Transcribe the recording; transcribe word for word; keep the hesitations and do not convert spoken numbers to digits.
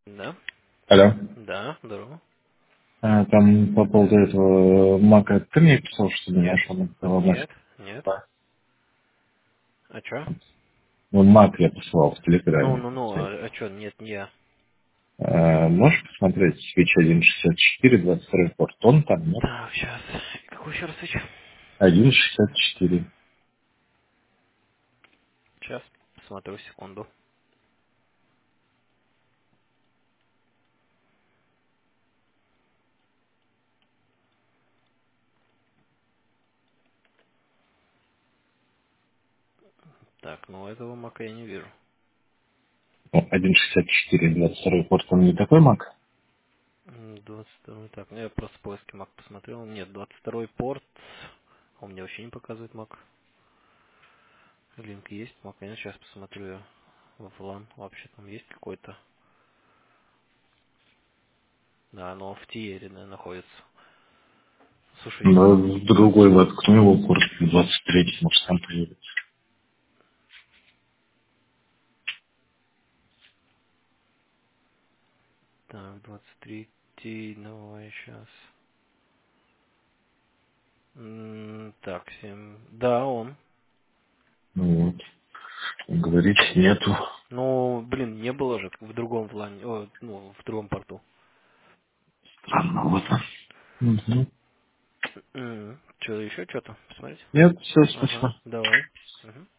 Да, Алло. да, здорово. А, там по поводу этого мака ты мне писал, что не аж он Нет, нет. А чё? Ну, мак я посылал в Ну, Телеграме. ну, ну, а, а чё, нет, не я. А, можешь посмотреть свич один шестьдесят четыре, двадцать второй порт? Он там, нет? Так, сейчас. Какой еще раз свеча? один шестьдесят четыре. Сейчас, посмотрю, секунду. Так, ну этого мака я не вижу. Ну, один шестьдесят четыре, двадцать второй порт, он не такой мак? М, двадцать второй, так, ну я просто поиски мак посмотрел. Нет, двадцать второй порт. Он мне вообще не показывает мак. Линк есть, мак, я сейчас посмотрю я в лан. Вообще там есть какой-то. Да, но в тиере, да, находится. Слушай, Да, в другой воткну его порт двадцать третий, может там появится. так, двадцать третий, давай сейчас. М, Так, семь. Да, он. Ну вот. Говорит, нету. Ну, блин, не было же в другом плане, о, ну, в другом порту. Странно, вот он. Мгм. Что, еще что-то? Посмотреть? Нет, все, Ага, спасибо. давай. Мгм.